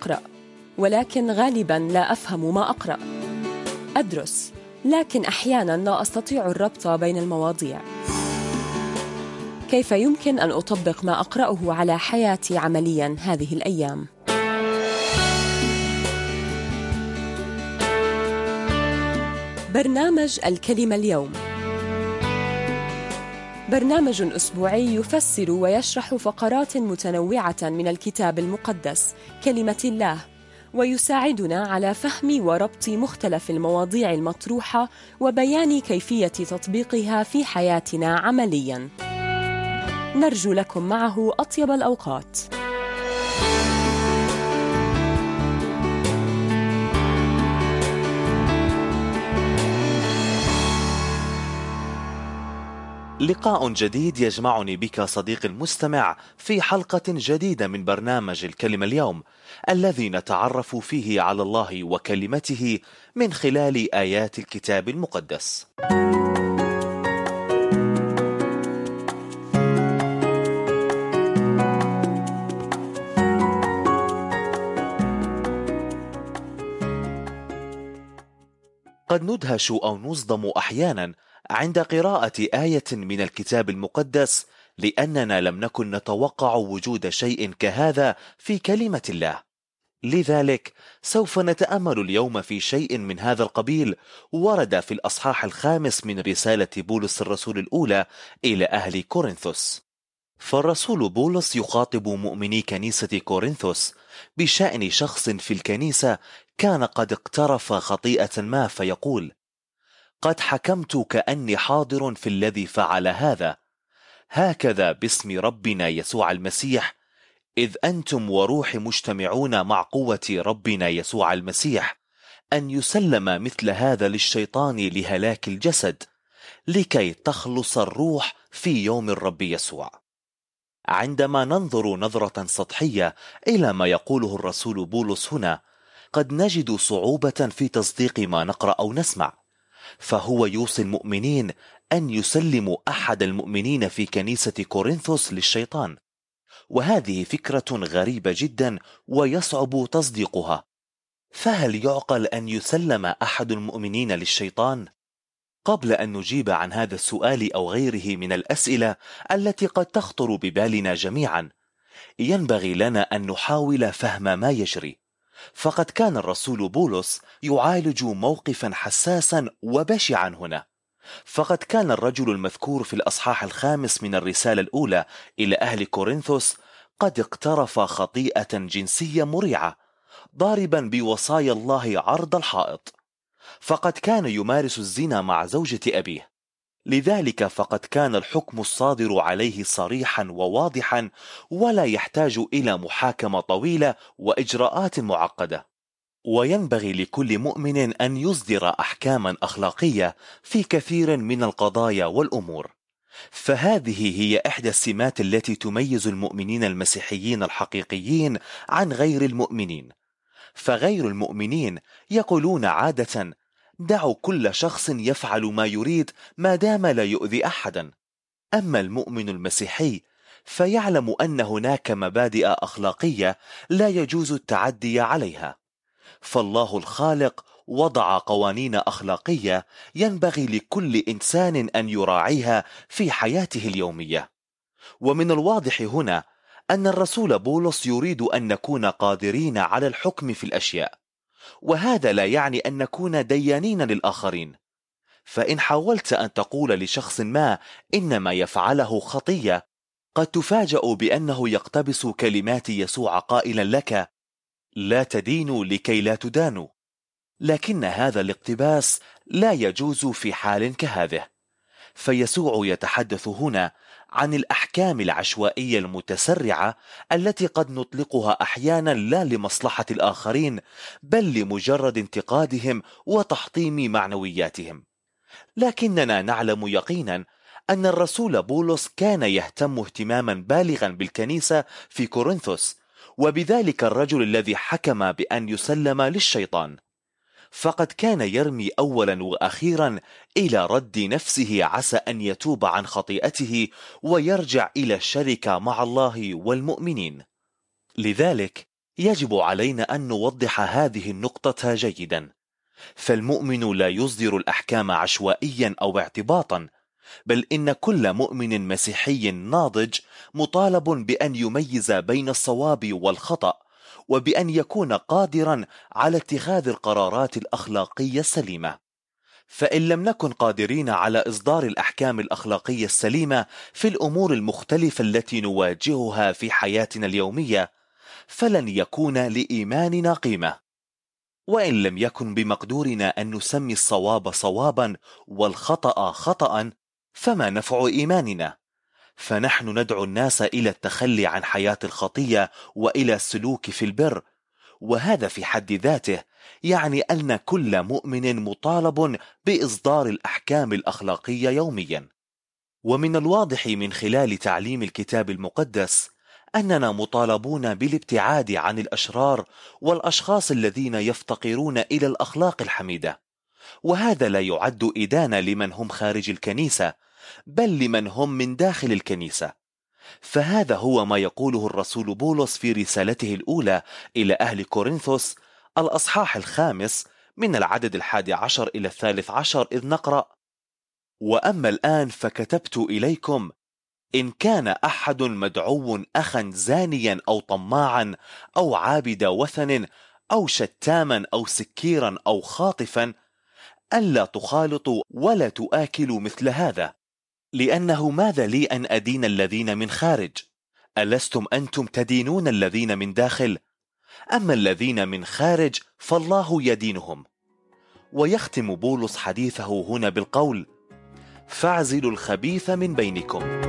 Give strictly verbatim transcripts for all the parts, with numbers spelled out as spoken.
أقرأ، ولكن غالباً لا أفهم ما أقرأ. أدرس، لكن أحياناً لا أستطيع الربط بين المواضيع. كيف يمكن أن أطبق ما أقرأه على حياتي عملياً هذه الأيام؟ برنامج الكلمة اليوم برنامج أسبوعي يفسر ويشرح فقرات متنوعة من الكتاب المقدس كلمة الله، ويساعدنا على فهم وربط مختلف المواضيع المطروحة وبيان كيفية تطبيقها في حياتنا عملياً. نرجو لكم معه أطيب الأوقات. لقاء جديد يجمعني بك صديقي المستمع في حلقة جديدة من برنامج الكلمة اليوم، الذي نتعرف فيه على الله وكلمته من خلال آيات الكتاب المقدس. قد ندهش أو نصدم أحيانا عند قراءة آية من الكتاب المقدس، لأننا لم نكن نتوقع وجود شيء كهذا في كلمة الله. لذلك سوف نتأمل اليوم في شيء من هذا القبيل ورد في الأصحاح الخامس من رسالة بولس الرسول الأولى إلى أهل كورنثوس. فالرسول بولس يخاطب مؤمني كنيسة كورنثوس بشأن شخص في الكنيسة كان قد اقترف خطيئة ما، فيقول: قد حكمت كأني حاضر في الذي فعل هذا، هكذا باسم ربنا يسوع المسيح، إذ أنتم وروح مجتمعون مع قوة ربنا يسوع المسيح، أن يسلم مثل هذا للشيطان لهلاك الجسد، لكي تخلص الروح في يوم الرب يسوع. عندما ننظر نظرة سطحية إلى ما يقوله الرسول بولس هنا، قد نجد صعوبة في تصديق ما نقرأ أو نسمع. فهو يوصي المؤمنين أن يسلموا أحد المؤمنين في كنيسة كورنثوس للشيطان، وهذه فكرة غريبة جدا ويصعب تصديقها. فهل يعقل أن يسلم أحد المؤمنين للشيطان؟ قبل أن نجيب عن هذا السؤال أو غيره من الأسئلة التي قد تخطر ببالنا جميعا، ينبغي لنا أن نحاول فهم ما يجري. فقد كان الرسول بولس يعالج موقفا حساسا وبشعا هنا. فقد كان الرجل المذكور في الأصحاح الخامس من الرسالة الأولى إلى أهل كورنثوس قد اقترف خطيئة جنسية مريعة، ضاربا بوصايا الله عرض الحائط. فقد كان يمارس الزنا مع زوجة أبيه، لذلك فقد كان الحكم الصادر عليه صريحا وواضحا، ولا يحتاج إلى محاكمة طويلة وإجراءات معقدة. وينبغي لكل مؤمن أن يصدر أحكاما أخلاقية في كثير من القضايا والأمور. فهذه هي إحدى السمات التي تميز المؤمنين المسيحيين الحقيقيين عن غير المؤمنين. فغير المؤمنين يقولون عادة: دعوا كل شخص يفعل ما يريد ما دام لا يؤذي أحدا. أما المؤمن المسيحي فيعلم أن هناك مبادئ أخلاقية لا يجوز التعدي عليها. فالله الخالق وضع قوانين أخلاقية ينبغي لكل إنسان أن يراعيها في حياته اليومية. ومن الواضح هنا أن الرسول بولس يريد أن نكون قادرين على الحكم في الأشياء، وهذا لا يعني أن نكون ديانين للآخرين. فإن حاولت أن تقول لشخص ما إن ما يفعله خطية، قد تفاجأ بأنه يقتبس كلمات يسوع قائلا لك: لا تدينوا لكي لا تدانوا. لكن هذا الاقتباس لا يجوز في حال كهذه. فيسوع يتحدث هنا عن الأحكام العشوائية المتسرعة التي قد نطلقها أحيانا لا لمصلحة الآخرين، بل لمجرد انتقادهم وتحطيم معنوياتهم. لكننا نعلم يقينا أن الرسول بولس كان يهتم اهتماما بالغا بالكنيسة في كورنثوس، وبذلك الرجل الذي حكم بأن يسلم للشيطان. فقد كان يرمي أولا وأخيرا إلى رد نفسه، عسى أن يتوب عن خطيئته ويرجع إلى الشركة مع الله والمؤمنين. لذلك يجب علينا أن نوضح هذه النقطة جيدا. فالمؤمن لا يصدر الأحكام عشوائيا أو اعتباطا، بل إن كل مؤمن مسيحي ناضج مطالب بأن يميز بين الصواب والخطأ، وبأن يكون قادرا على اتخاذ القرارات الأخلاقية السليمة. فإن لم نكن قادرين على إصدار الأحكام الأخلاقية السليمة في الأمور المختلفة التي نواجهها في حياتنا اليومية، فلن يكون لإيماننا قيمة. وإن لم يكن بمقدورنا أن نسمي الصواب صوابا والخطأ خطأ، فما نفع إيماننا؟ فنحن ندعو الناس إلى التخلي عن حياة الخطية وإلى السلوك في البر، وهذا في حد ذاته يعني أن كل مؤمن مطالب بإصدار الأحكام الأخلاقية يوميا. ومن الواضح من خلال تعليم الكتاب المقدس أننا مطالبون بالابتعاد عن الأشرار والأشخاص الذين يفتقرون إلى الأخلاق الحميدة، وهذا لا يعد إدانة لمن هم خارج الكنيسة، بل لمن هم من داخل الكنيسة. فهذا هو ما يقوله الرسول بولس في رسالته الأولى إلى أهل كورنثوس الأصحاح الخامس من العدد الحادي عشر إلى الثالث عشر، إذ نقرأ: وأما الآن فكتبت إليكم إن كان أحد مدعو أخا زانيا أو طماعا أو عابد وثن أو شتاما أو سكيرا أو خاطفا، ألا تخالطوا ولا تآكلوا مثل هذا، لأنه ماذا لي أن أدين الذين من خارج؟ ألستم أنتم تدينون الذين من داخل؟ أما الذين من خارج فالله يدينهم. ويختم بولس حديثه هنا بالقول: فاعزلوا الخبيث من بينكم.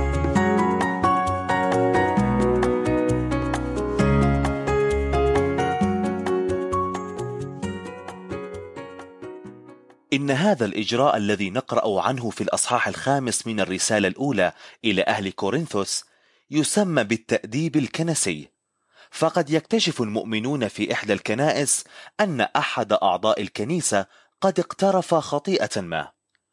إن هذا الإجراء الذي نقرأ عنه في الأصحاح الخامس من الرسالة الأولى إلى أهل كورنثوس يسمى بالتأديب الكنسي. فقد يكتشف المؤمنون في إحدى الكنائس أن أحد أعضاء الكنيسة قد اقترف خطيئة ما،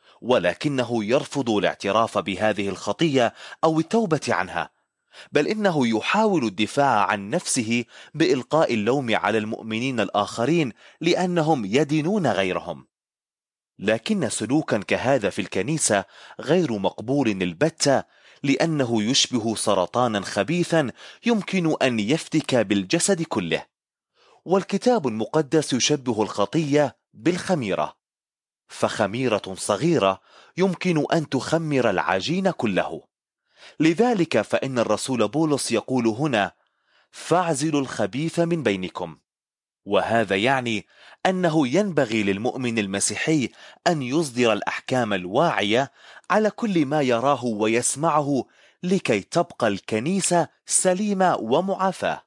ولكنه يرفض الاعتراف بهذه الخطية أو التوبة عنها، بل إنه يحاول الدفاع عن نفسه بإلقاء اللوم على المؤمنين الآخرين لأنهم يدينون غيرهم. لكن سلوكا كهذا في الكنيسة غير مقبول البتة، لأنه يشبه سرطانا خبيثا يمكن أن يفتك بالجسد كله. والكتاب المقدس يشبه الخطية بالخميرة، فخميرة صغيرة يمكن أن تخمر العجين كله. لذلك فإن الرسول بولس يقول هنا: فاعزلوا الخبيث من بينكم. وهذا يعني أنه ينبغي للمؤمن المسيحي أن يصدر الأحكام الواعية على كل ما يراه ويسمعه لكي تبقى الكنيسة سليمة ومعافاة.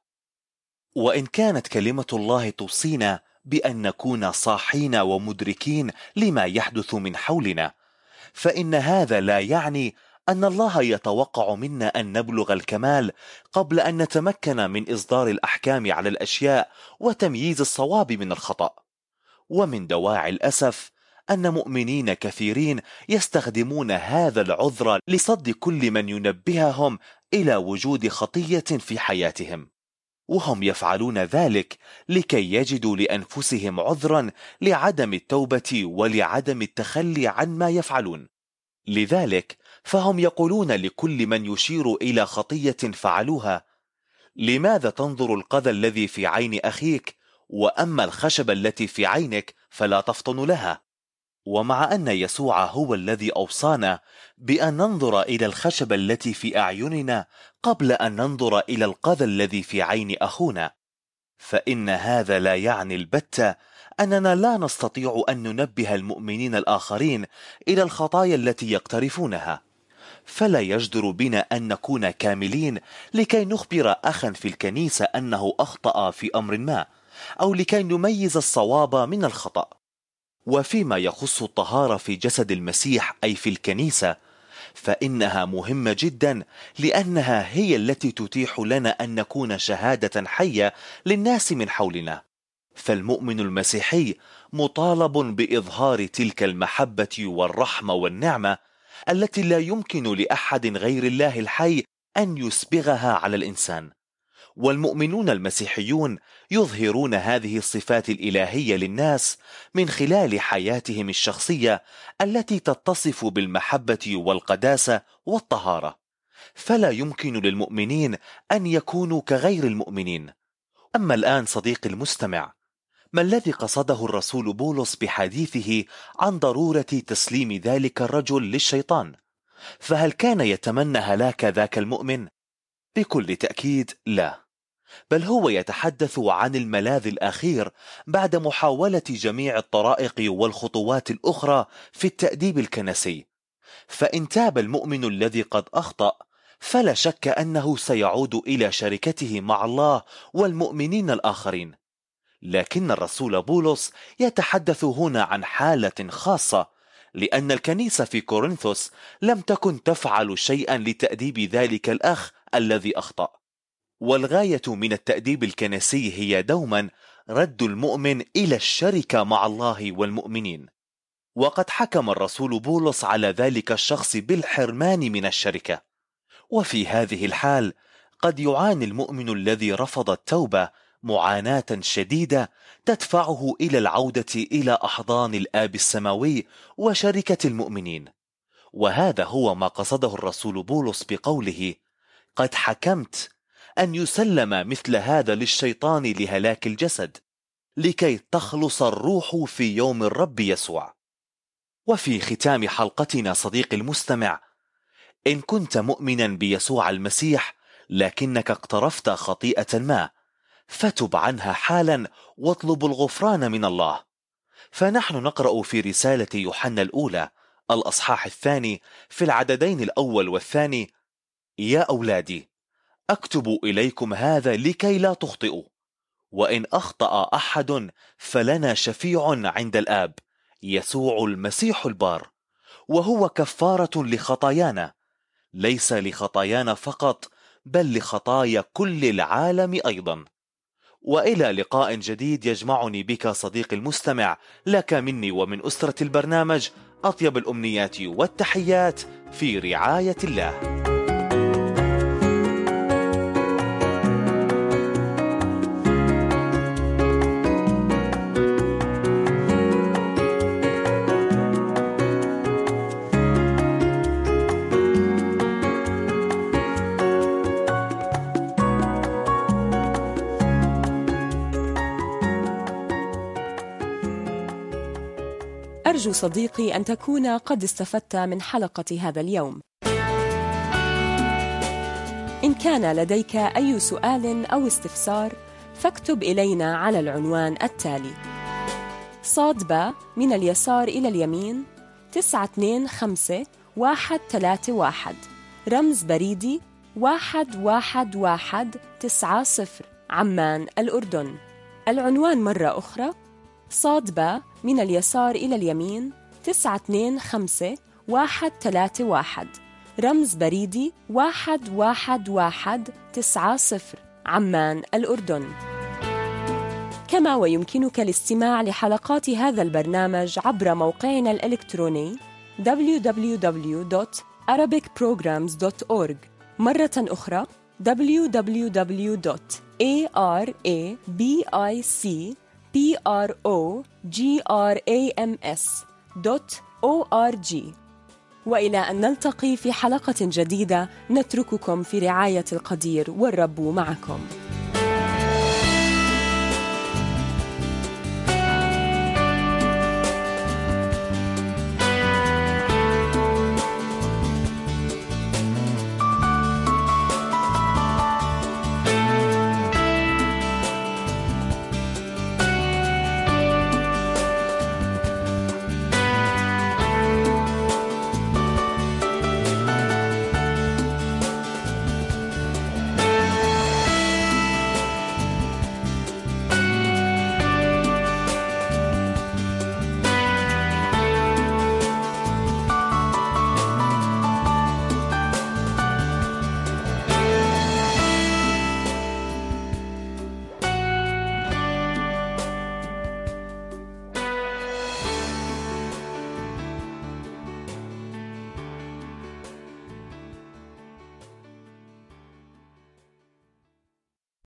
وإن كانت كلمة الله توصينا بأن نكون صاحين ومدركين لما يحدث من حولنا، فإن هذا لا يعني أن الله يتوقع منا أن نبلغ الكمال قبل أن نتمكن من إصدار الأحكام على الأشياء وتمييز الصواب من الخطأ. ومن دواعي الأسف أن مؤمنين كثيرين يستخدمون هذا العذر لصد كل من ينبههم إلى وجود خطية في حياتهم، وهم يفعلون ذلك لكي يجدوا لأنفسهم عذرا لعدم التوبة ولعدم التخلي عن ما يفعلون. لذلك فهم يقولون لكل من يشير إلى خطية فعلوها: لماذا تنظر القذى الذي في عين أخيك، وأما الخشبة التي في عينك فلا تفطن لها؟ ومع أن يسوع هو الذي أوصانا بأن ننظر إلى الخشبة التي في أعيننا قبل أن ننظر إلى القذى الذي في عين أخونا، فإن هذا لا يعني البتة أننا لا نستطيع أن ننبه المؤمنين الآخرين إلى الخطايا التي يقترفونها. فلا يجدر بنا أن نكون كاملين لكي نخبر أخا في الكنيسة أنه أخطأ في أمر ما، أو لكي نميز الصواب من الخطأ. وفيما يخص الطهارة في جسد المسيح أي في الكنيسة، فإنها مهمة جدا، لأنها هي التي تتيح لنا أن نكون شهادة حية للناس من حولنا. فالمؤمن المسيحي مطالب بإظهار تلك المحبة والرحمة والنعمة التي لا يمكن لأحد غير الله الحي أن يسبغها على الإنسان. والمؤمنون المسيحيون يظهرون هذه الصفات الإلهية للناس من خلال حياتهم الشخصية التي تتصف بالمحبة والقداسة والطهارة، فلا يمكن للمؤمنين أن يكونوا كغير المؤمنين. أما الآن صديقي المستمع، ما الذي قصده الرسول بولس بحديثه عن ضرورة تسليم ذلك الرجل للشيطان؟ فهل كان يتمنى هلاك ذاك المؤمن؟ بكل تأكيد لا، بل هو يتحدث عن الملاذ الأخير بعد محاولة جميع الطرائق والخطوات الأخرى في التأديب الكنسي. فإن تاب المؤمن الذي قد أخطأ فلا شك أنه سيعود إلى شركته مع الله والمؤمنين الآخرين. لكن الرسول بولس يتحدث هنا عن حالة خاصة، لأن الكنيسة في كورنثوس لم تكن تفعل شيئا لتأديب ذلك الأخ الذي أخطأ، والغاية من التأديب الكنسي هي دوما رد المؤمن إلى الشركة مع الله والمؤمنين. وقد حكم الرسول بولس على ذلك الشخص بالحرمان من الشركة. وفي هذه الحال قد يعاني المؤمن الذي رفض التوبة معاناة شديدة تدفعه إلى العودة إلى أحضان الآب السماوي وشركة المؤمنين. وهذا هو ما قصده الرسول بولس بقوله: قد حكمت أن يسلم مثل هذا للشيطان لهلاك الجسد، لكي تخلص الروح في يوم الرب يسوع. وفي ختام حلقتنا صديقي المستمع، إن كنت مؤمنا بيسوع المسيح لكنك اقترفت خطيئة ما، فتب عنها حالا واطلب الغفران من الله. فنحن نقرأ في رسالة يوحنا الأولى الأصحاح الثاني في العددين الأول والثاني: يا أولادي، أكتب إليكم هذا لكي لا تخطئوا، وإن أخطأ أحد فلنا شفيع عند الآب، يسوع المسيح البار، وهو كفارة لخطايانا، ليس لخطايانا فقط بل لخطايا كل العالم أيضا. وإلى لقاء جديد يجمعني بك صديقي المستمع، لك مني ومن أسرة البرنامج أطيب الأمنيات والتحيات في رعاية الله. أرجو صديقي أن تكون قد استفدت من حلقة هذا اليوم. إن كان لديك أي سؤال أو استفسار فاكتب إلينا على العنوان التالي: صاد با من اليسار إلى اليمين تسعة اثنين خمسة واحد ثلاثة واحد، رمز بريدي واحد واحد واحد تسعة صفر، عمان الأردن. العنوان مرة أخرى: صاد با من اليسار إلى اليمين تسعة اثنين خمسة واحد ثلاثة واحد، رمز بريدي واحد واحد واحد تسعة صفر، عمان الأردن. كما ويمكنك الاستماع لحلقات هذا البرنامج عبر موقعنا الإلكتروني دبليو دبليو دبليو دوت arabic programs دوت أورج، مرة أخرى دبليو دبليو دبليو دوت arabic programs دوت أورج. وإلى أن نلتقي في حلقة جديدة، نترككم في رعاية القدير والرب معكم.